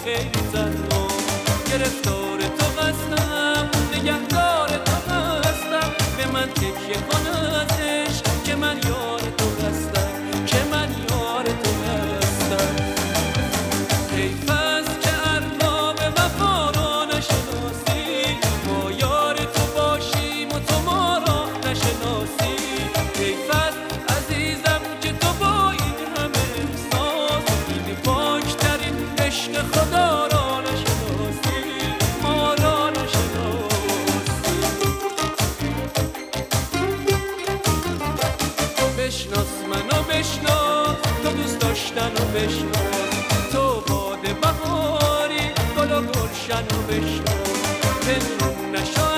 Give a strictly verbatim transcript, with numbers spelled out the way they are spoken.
خیلی تنها گرفتار تو هستم نگهدار تو هستم به من تکیه کن ازش که من یار تو هستم که من یار تو هستم حیف است که ارباب وفا را نشناسی ما یار تو باشیم و تو ما را نشناسی حیف است عزیزم که تو با این همه احساس این پاکترین عشق خدا را نشناسی ما را نشناسی بشناس منو بشناس تو دوست داشتن و بشناس تو باد بهاری گل و گلشن و بشناس پنهون نشو